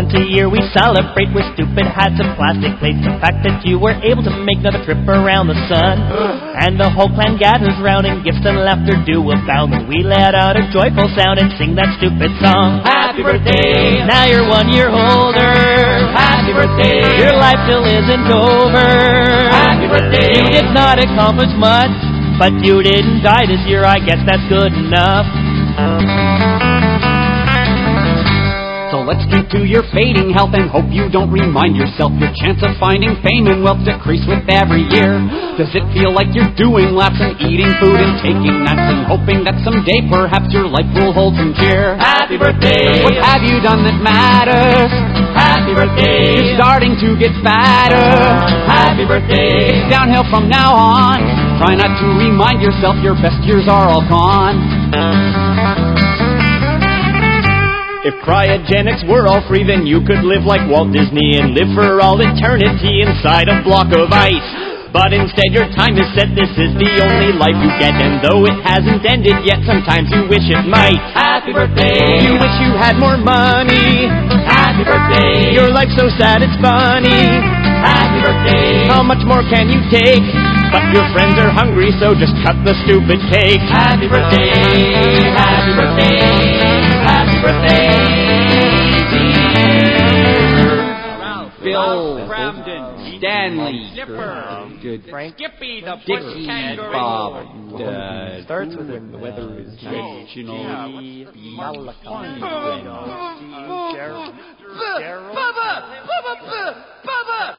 Once a year we celebrate with stupid hats and plastic plates. The fact that you were able to make another trip around the sun. And the whole clan gathers round and gifts and laughter do abound. When we let out a joyful sound and sing that stupid song. Happy birthday! Now you're 1 year older. Happy birthday! Your life still isn't over. Happy birthday! You did not accomplish much, but you didn't die this year. I guess that's good enough. So let's drink to your fading health and hope you don't remind yourself your chance of finding fame and wealth decrease with every year. Does it feel like you're doing laps and eating food and taking naps and hoping that someday perhaps your life will hold some cheer? Happy birthday! What have you done that matters? Happy birthday! You're starting to get fatter. Happy birthday! It's downhill from now on. Try not to remind yourself your best years are all gone. If cryogenics were all free, then you could live like Walt Disney and live for all eternity inside a block of ice. But instead your time is set, this is the only life you get. And though it hasn't ended yet, sometimes you wish it might. Happy birthday! You wish you had more money. Happy birthday! Your life's so sad it's funny. Happy birthday! How much more can you take? But your friends are hungry, so just cut the stupid cake. Happy birthday! Happy birthday! Happy birthday, dear Bill, Bramden, Stanley, Zipper, good Frank, Skippy the Dickie, kangaroo. Bob, starts with when the weather is nice, you know. Bubba!